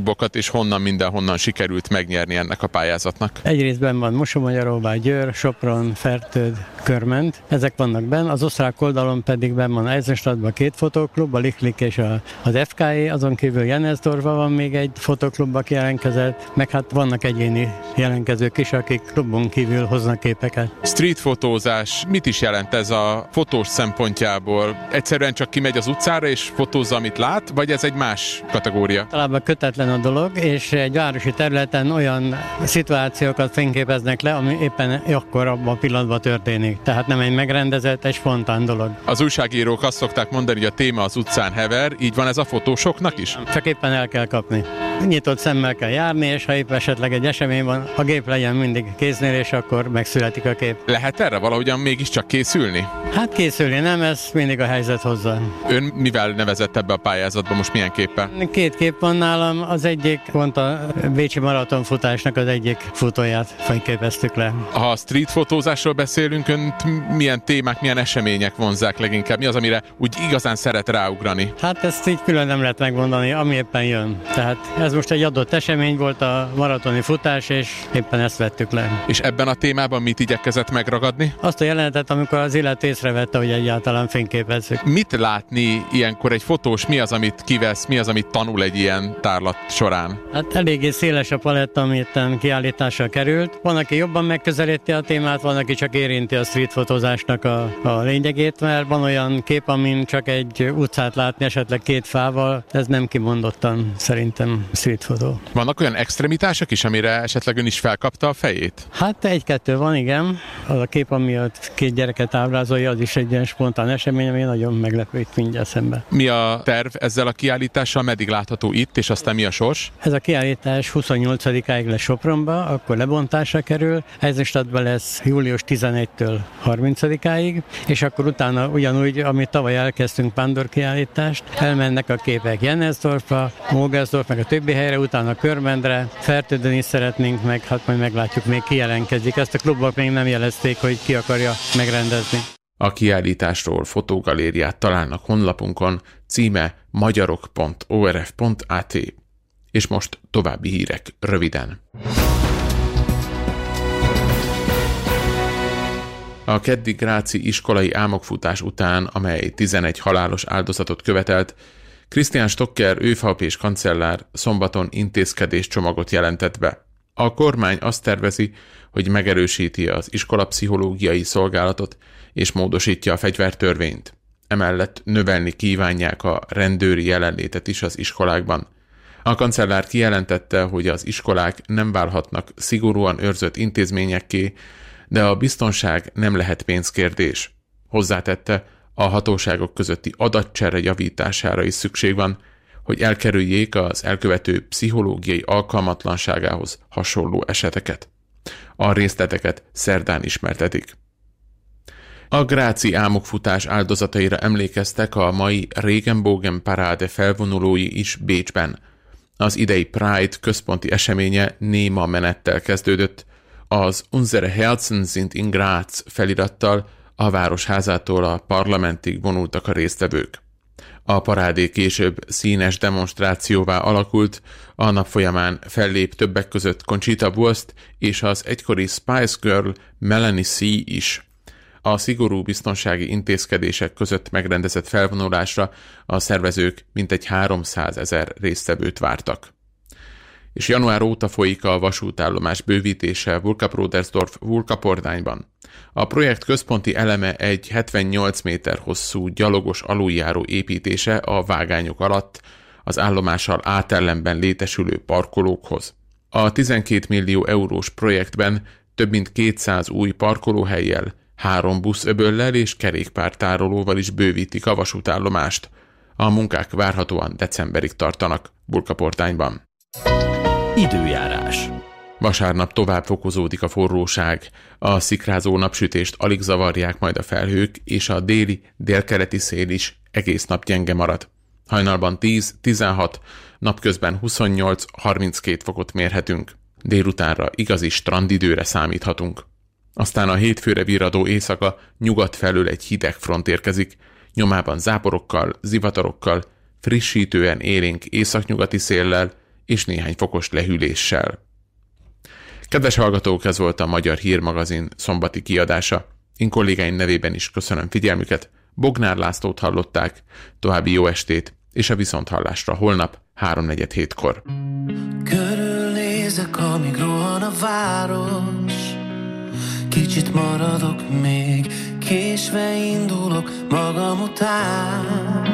és honnan mindenhonnan sikerült megnyerni ennek a pályázatnak? Egy részben van Mosonmagyaróvá, Győr, Sopron, Fertőd, Körment. Ezek vannak benn. Az osztrák oldalon pedig benn van Eisenstadtban két fotóklub, a Lichlik és a, az ef ká é, azon kívül Jennersdorfban van még egy fotóklub, aki jelentkezett, meg hát vannak egyéni jelentkezők is, akik klubon kívül hoznak képeket. Street fotózás, mit is jelent ez a fotós szempontjából? Egyszerűen csak kimegy az utcára és fotózza, amit lát, vagy ez egy más kategória? Talán kötetlen a dolog, és egy városi területen olyan szituációkat fényképeznek le, ami éppen akkor abban a pillanatban történik. Tehát nem egy megrendezett, egy spontán dolog. Az újságírók azt szokták mondani, hogy a téma az utcán hever, így van ez a fotósoknak is? Csak éppen el kell kapni. Nyitott szemmel kell járni, és ha épp esetleg egy esemény van, a gép legyen mindig kéznél, és akkor megszületik a kép. Lehet erre valahogyan mégiscsak készülni? Hát készülni nem, ez mindig a helyzet hozzá. Ön mivel nevezett ebbe a pályázatba, most milyen képpel? Két kép van nálam, az egyik pont a bécsi maratonfutásnak az egyik futóját fényképeztük le. Ha a street fotózásról beszélünk, önt milyen témák, milyen események vonzzák leginkább? Mi az, amire úgy igazán szeret ráugrani? Hát ezt így külön nem lehet megmondani, ami éppen jön. Tehát ez most egy adott esemény volt, a maratoni futás, és éppen ezt vettük le. És ebben a témában mit igyekezett megragadni? Azt a jelenetet, amikor az illető észrevette, hogy egyáltalán fényképezzük. Mit látni ilyenkor egy fotós? Mi az, amit kivesz? Mi az, amit tanul egy ilyen tárlat során? Hát eléggé széles a paletta, amit kiállításra került. Van, aki jobban megközelíti a témát, van, aki csak érinti a street fotózásnak a, a lényegét, mert van olyan kép, amin csak egy utcát látni, esetleg két fával, ez nem kimondottan szerintem street fotó. Vannak olyan extremitások is, amire esetleg ön is felkapta a fejét? Hát egy-kettő van, igen. Az a kép, ami ott két gyereket ábrázolja, az is egy ilyen spontán esemény, ami nagyon meglepő itt mindjárt szembe. Mi a terv ezzel a kiállítással? Meddig látható itt, és aztán mi a sors? Ez a kiállítás huszonnyolcadikáig lesz Sopronba, akkor lebontásra kerül. Eisenstadtban lesz július tizenegyedikétől harmincadikáig, és akkor utána ugyanúgy, amit tavaly elkezdtünk Pándor kiállítást, elmennek a képek Jennersdorfba, Mogersdorf, meg a többi helyre, utána Körmendre, Fertődön is szeretnénk meg, hát majd meglátjuk, még ki jelentkezik. Ezt a klubok még nem jelezték, hogy ki akarja megrendezni. A kiállításról fotógalériát találnak honlapunkon, címe magyarok pont o er ef pont á té. És most további hírek röviden. A keddi gráci iskolai álmokfutás után, amely tizenegy halálos áldozatot követelt, Christian Stocker ÖVP-s kancellár szombaton intézkedéscsomagot jelentett be. A kormány azt tervezi, hogy megerősíti az iskolapszichológiai szolgálatot és módosítja a fegyvertörvényt. Emellett növelni kívánják a rendőri jelenlétet is az iskolákban. A kancellár kijelentette, hogy az iskolák nem válhatnak szigorúan őrzött intézményekké, de a biztonság nem lehet pénzkérdés. Hozzátette, a hatóságok közötti adatcsere javítására is szükség van, hogy elkerüljék az elkövető pszichológiai alkalmatlanságához hasonló eseteket. A részleteket szerdán ismertetik. A gráci álmokfutás áldozataira emlékeztek a mai Regenbogen paráde felvonulói is Bécsben. Az idei Pride központi eseménye néma menettel kezdődött, az Unsere Herzen sind in Graz felirattal a városházától a parlamentig vonultak a résztvevők. A parádé később színes demonstrációvá alakult, a nap folyamán fellép többek között Conchita Wurst és az egykori Spice Girl Melanie C. is. A szigorú biztonsági intézkedések között megrendezett felvonulásra a szervezők mintegy háromszázezer résztvevőt vártak. És január óta folyik a vasútállomás bővítése Vulkaprodásdorf-Vulkapordányban. A projekt központi eleme egy hetvennyolc méter hosszú gyalogos aluljáró építése a vágányok alatt az állomással átellenben létesülő parkolókhoz. A tizenkét millió eurós projektben több mint kétszáz új parkolóhellyel, három buszöböllel és kerékpártárolóval is bővítik a vasútállomást. A munkák várhatóan decemberig tartanak Vulkapordányban. Időjárás. Vasárnap tovább fokozódik a forróság, a szikrázó napsütést alig zavarják majd a felhők, és a déli, délkeleti szél is egész nap gyenge marad. Hajnalban tíz-tizenhat, napközben huszonnyolc-harminckét fokot mérhetünk. Délutánra igazi strandidőre számíthatunk. Aztán a hétfőre virradó éjszaka nyugat felől egy hideg front érkezik, nyomában záporokkal, zivatarokkal, frissítően élénk északnyugati széllel és néhány fokos lehűléssel. Kedves hallgatók, ez volt a Magyar Hírmagazin szombati kiadása. Én kollégáim nevében is köszönöm figyelmüket. Bognár Lászlót hallották, további jó estét, és a viszonthallásra holnap háromnegyed hétkor. Körülnézek, amíg rohan a város, kicsit maradok még, késve indulok magam után.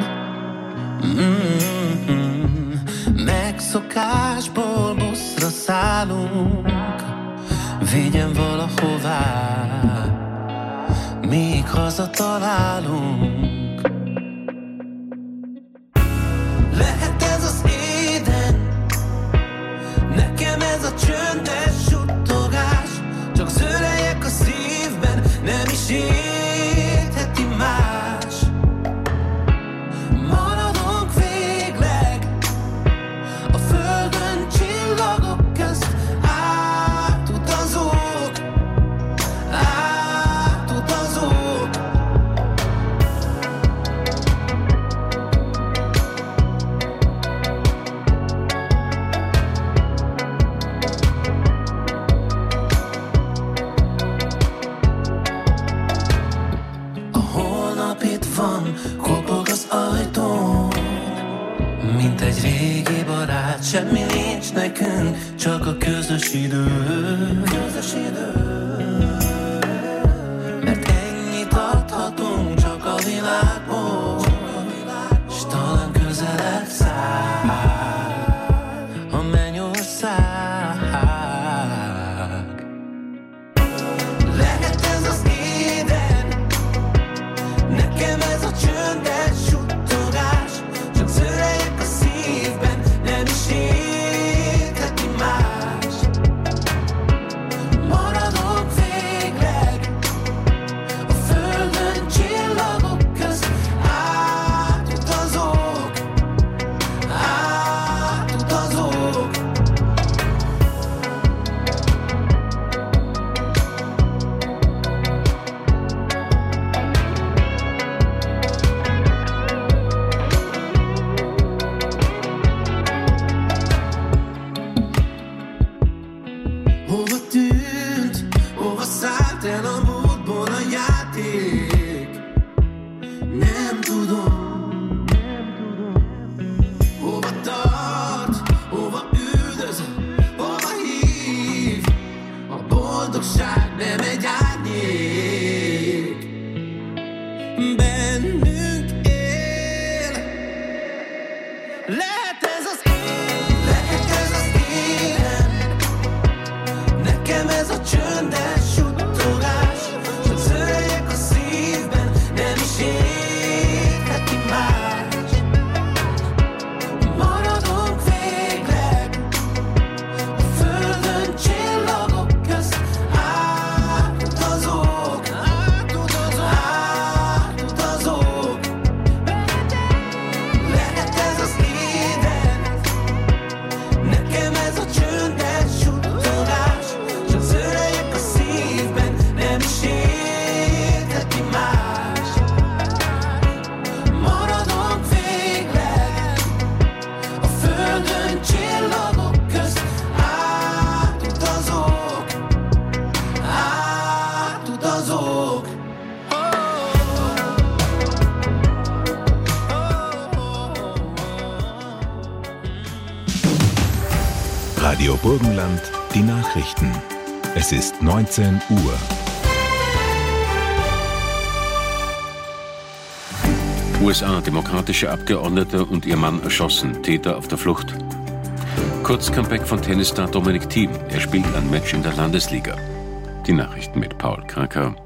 Mm-hmm. Megszokásból buszra szállunk, vigyen valahová, míg hazatalálunk. Lehet ez az éden, nekem ez a csöndes suttogás, csak zörejek a szívben, nem is értheti más. Maradunk végleg a földön csillagok közt, átutazók, átutazók. A holnap itt van, kopog az ajtón, mint egy régi barát, semmi nincs nekünk, csak a közös idő. Közös idő. Mert ennyit adhatunk csak a világból, s talán közelebb száll a mennyország. Lehet ez az éden, nekem ez a csöndes suttogás, csak zörejek a szívben, nem is értheti más. Maradok végleg a földön csillagok közt, átutazók, átutazók. Hova tűnt, hova szállt el a múltból a játék? Nem tudom. Hova tart, hova üldöz, hova hív? A boldogság nem egy árnyék, bennünk él. Lehet ez az élet, lehet ez az élet, nekem ez a csöndes suttogás, csak zörejek a szívben, nem is értheti más. Maradunk végleg a földön csillagok közt, átutazók, átutazók, átutazók. Lehet ez az éden, nekem ez a csöndes suttogás, csak zörejek a szívben, nem is értheti más. Maradok végleg a földön csillagok közt, átutazók, átutazók. Radio Burgenland, die Nachrichten. Es ist neunzehn Uhr. U S A, demokratische Abgeordnete und ihr Mann erschossen, Täter auf der Flucht. Kurz-Comeback von Tennisstar Dominic Thiem, er spielt ein Match in der Landesliga. Die Nachrichten mit Paul Kraker.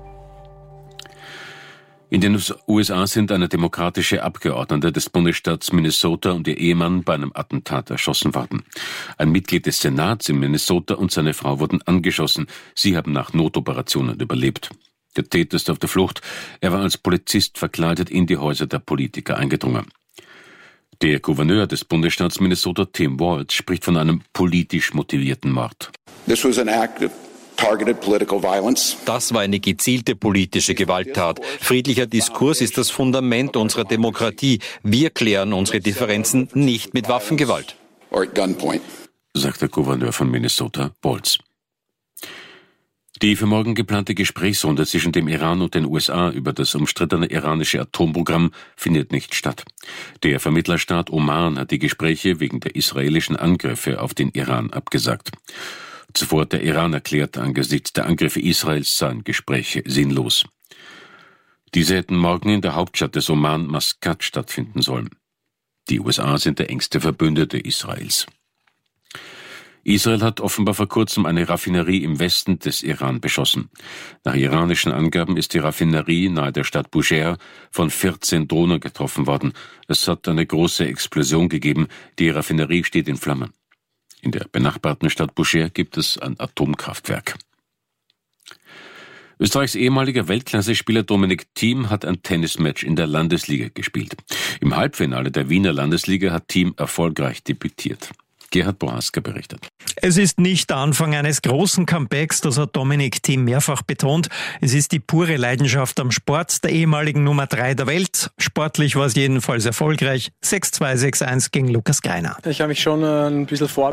In den U S A sind eine demokratische Abgeordnete des Bundesstaats Minnesota und ihr Ehemann bei einem Attentat erschossen worden. Ein Mitglied des Senats in Minnesota und seine Frau wurden angeschossen. Sie haben nach Notoperationen überlebt. Der Täter ist auf der Flucht. Er war als Polizist verkleidet in die Häuser der Politiker eingedrungen. Der Gouverneur des Bundesstaats Minnesota, Tim Walz, spricht von einem politisch motivierten Mord. This was an act of targeted political violence. Das war eine gezielte politische Gewalttat. Friedlicher Diskurs ist das Fundament unserer Demokratie. Wir klären unsere Differenzen nicht mit Waffengewalt. or at gunpoint, sagt der Gouverneur von Minnesota, Walz. Die für morgen geplante Gesprächsrunde zwischen dem Iran und den U S A über das umstrittene iranische Atomprogramm findet nicht statt. Der Vermittlerstaat Oman hat die Gespräche wegen der israelischen Angriffe auf den Iran abgesagt. Zuvor hat der Iran erklärt, angesichts der Angriffe Israels seien Gespräche sinnlos. Diese hätten morgen in der Hauptstadt des Oman, Maskat, stattfinden sollen. Die U S A sind der engste Verbündete Israels. Israel hat offenbar vor kurzem eine Raffinerie im Westen des Iran beschossen. Nach iranischen Angaben ist die Raffinerie nahe der Stadt Bushehr von vierzehn Drohnen getroffen worden. Es hat eine große Explosion gegeben. Die Raffinerie steht in Flammen. In der benachbarten Stadt Bushehr gibt es ein Atomkraftwerk. Österreichs ehemaliger Weltklasse-Spieler Dominik Thiem hat ein Tennismatch in der Landesliga gespielt. Im Halbfinale der Wiener Landesliga hat Thiem erfolgreich debütiert. Gerhard Boaska berichtet. Es ist nicht der Anfang eines großen Comebacks, das hat Dominik Thiem mehrfach betont. Es ist die pure Leidenschaft am Sport der ehemaligen Nummer drei der Welt. Sportlich war es jedenfalls erfolgreich. sechs zwei, sechs eins gegen Lukas Greiner. Ich habe mich schon ein bisschen vor